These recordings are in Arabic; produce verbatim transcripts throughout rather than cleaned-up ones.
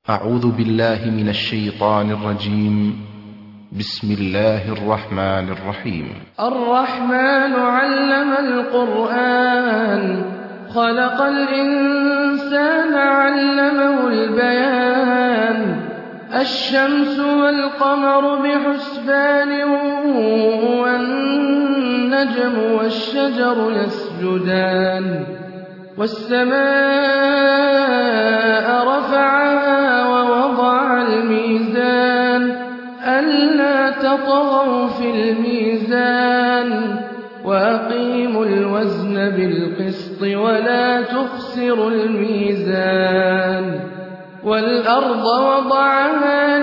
أعوذ بالله من الشيطان الرجيم. بسم الله الرحمن الرحيم. الرحمن علم القرآن خلق الإنسان علمه البيان الشمس والقمر بحسبان والنجم والشجر يسجدان والسماء رفعها ووضع الميزان ألا تطغوا في الميزان وأقيموا الوزن بالقسط ولا تخسروا الميزان والأرض وضعها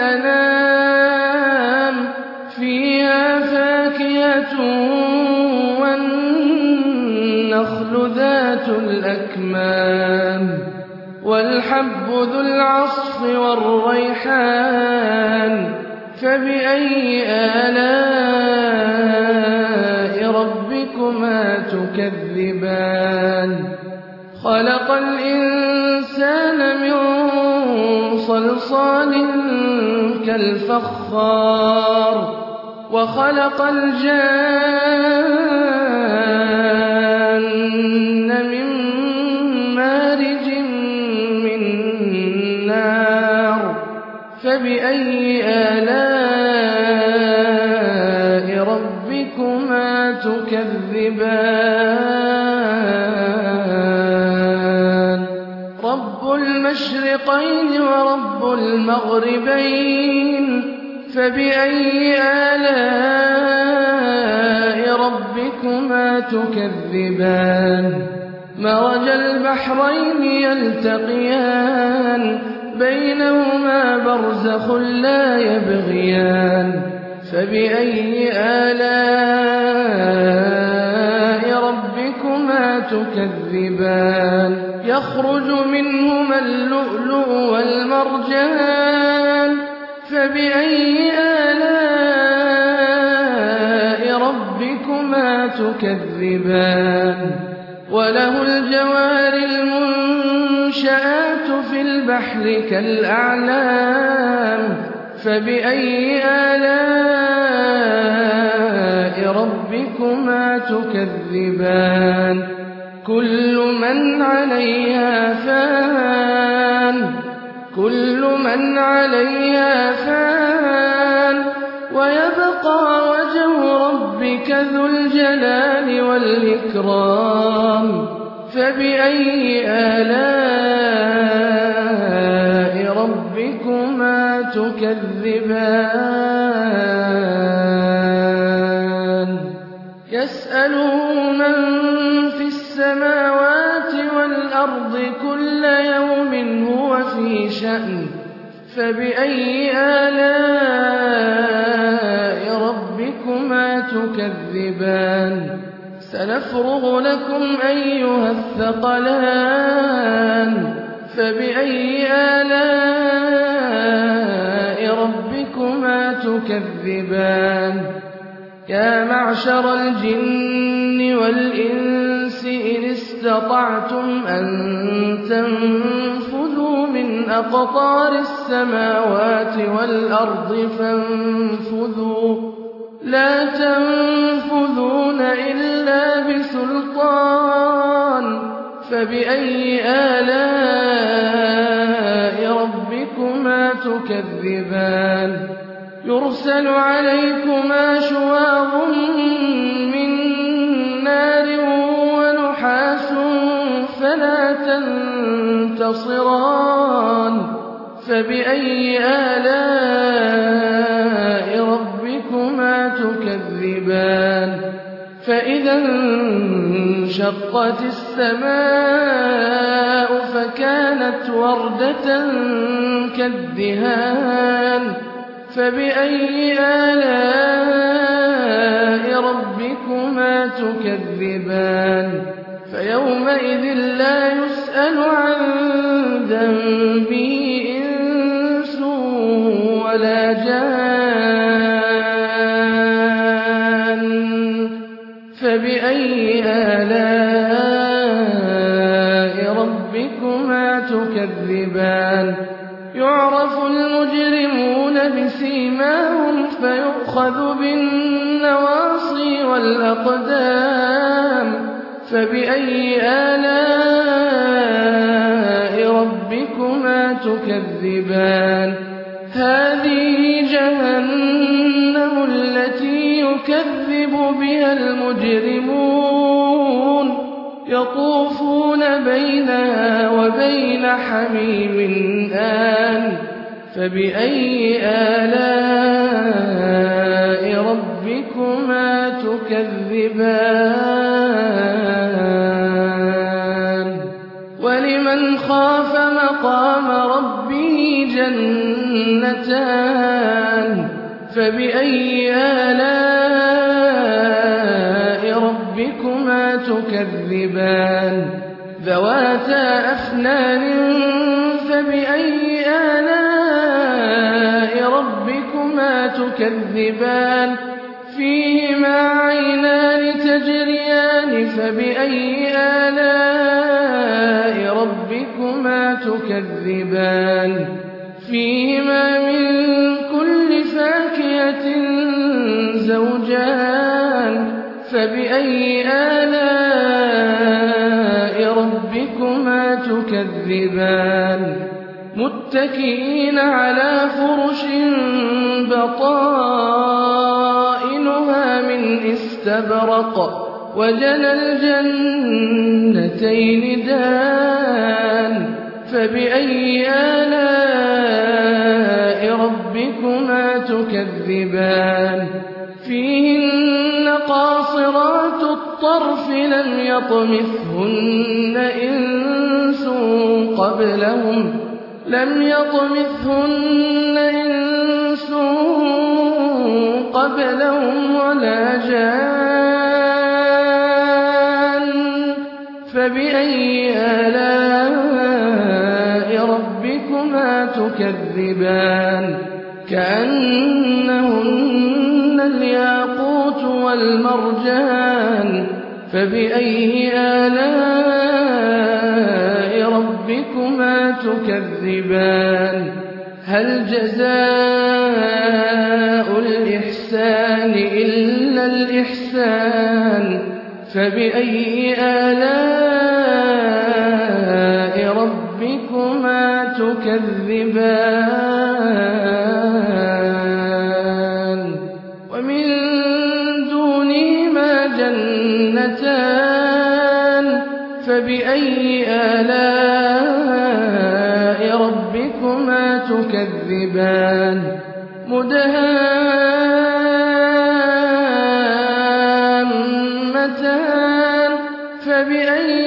للأنام فيها فاكهة والنخل ذات الأكمام والحب ذو العصف والريحان فبأي آلاء ربكما تكذبان خلق الإنسان من صلصال كالفخار وخلق الجان من مارج من نار فبأي آلاء ربكما تكذبان رب المشرقين ورب المغربين فبأي آلاء ربكما تكذبان مرج البحرين يلتقيان بينهما برزخ لا يبغيان فبأي آلاء ربكما تكذبان يخرج منهما اللؤلؤ والمرجان فبأي آلاء ربكما تكذبان وله الجوار المنشآت في البحر كالأعلام فبأي آلاء ربكما تكذبان كل من عليها فان كل من عليها فان ويبقى وجه ربك ذو الجلال والإكرام فبأي آلاء ربكما تكذبان يسأله من في السماوات والأرض كل يوم هو في شأن فبأي آلاء ربكما تكذبان سنفرغ لكم أيها الثقلان فبأي آلاء ربكما تكذبان يا معشر الجن والإنس إن استطعتم أن تنفذوا من أقطار السماوات والأرض فانفذوا لا تنفذون إلا بسلطان فبأي آلاء ربكما تكذبان يرسل عليكما شواظ من نار ونحاس فلا تنتصران فبأي آلاء ربكما تكذبان فإذا انشقت السماء فكانت وردة كالدهان فبأي آلاء ربكما تكذبان فيومئذ لا يسأل عن ذنبه إنس ولا جان فبأي آلاء ربكما تكذبان يعرف المجرمون بسيماهم فيؤخذ بالنواصي والأقدام فبأي آلاء ربكما تكذبان هذه جهنم التي يكذب بها المجرمون يطوفون بينها وبين حميم آن فبأي آلاء ربكما تكذبان ولمن خاف مقام ربه جنتان فبأي آلاء ربكما تكذبان ذواتا أفنان فبأي آلاء ربكما تكذبان فيهما عينان تجريان فبأي آلاء ربكما تكذبان فيهما من كل فاكهة زوجان فبأي آلاء ربكما تكذبان متكئين على فرش بطائنها من استبرق وجنى الجنتين دان فبأي آلاء ربكما تكذبان فيهن قاصرات الطرف لم يطمثهن إنس قبلهم لم يطمثهن إنس قبلهم ولا جان فبأي آلاء ربكما تكذبان كأنهن الياقوت والمرجان فبأي آلاء ربكما تكذبان هل جزاء الإحسان إلا الإحسان فبأي آلاء ربكما تكذبان ومن دونهما جنتان فبأي آلاء ربكما تكذبان مدهامتان فبأي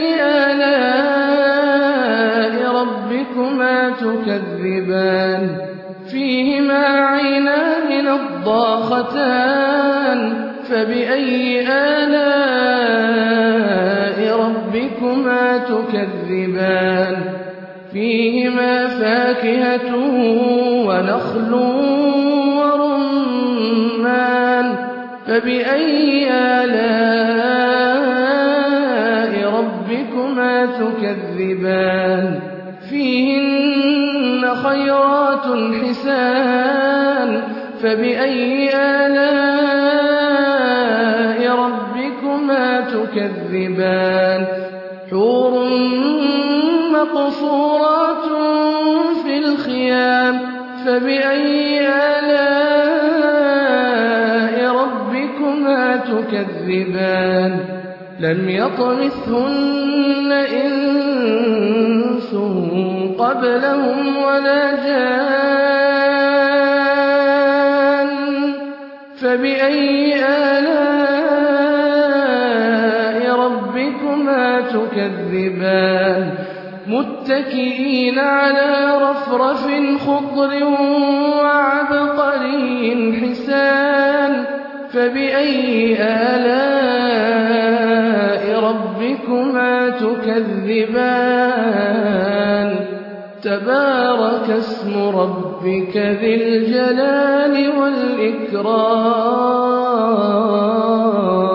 آلاء ربكما تكذبان فيهما عينان نضاختان فبأي آلاء ربكما تكذبان فيهما فاكهة ونخل ورمان فبأي آلاء ربكما تكذبان فيهن خيرات حسان فبأي آلاء ربكما تكذبان حور مقصورات في الخيام فبأي آلاء ربكما تكذبان لم يطمثهن إنس قبلهم ولا جان فبأي آلاء ربكما تكذبان متكئين على رفرف خضر وعبقري حسان فبأي آلاء ربكما تكذبان تبارك اسم ربك ذي الجلال والإكرام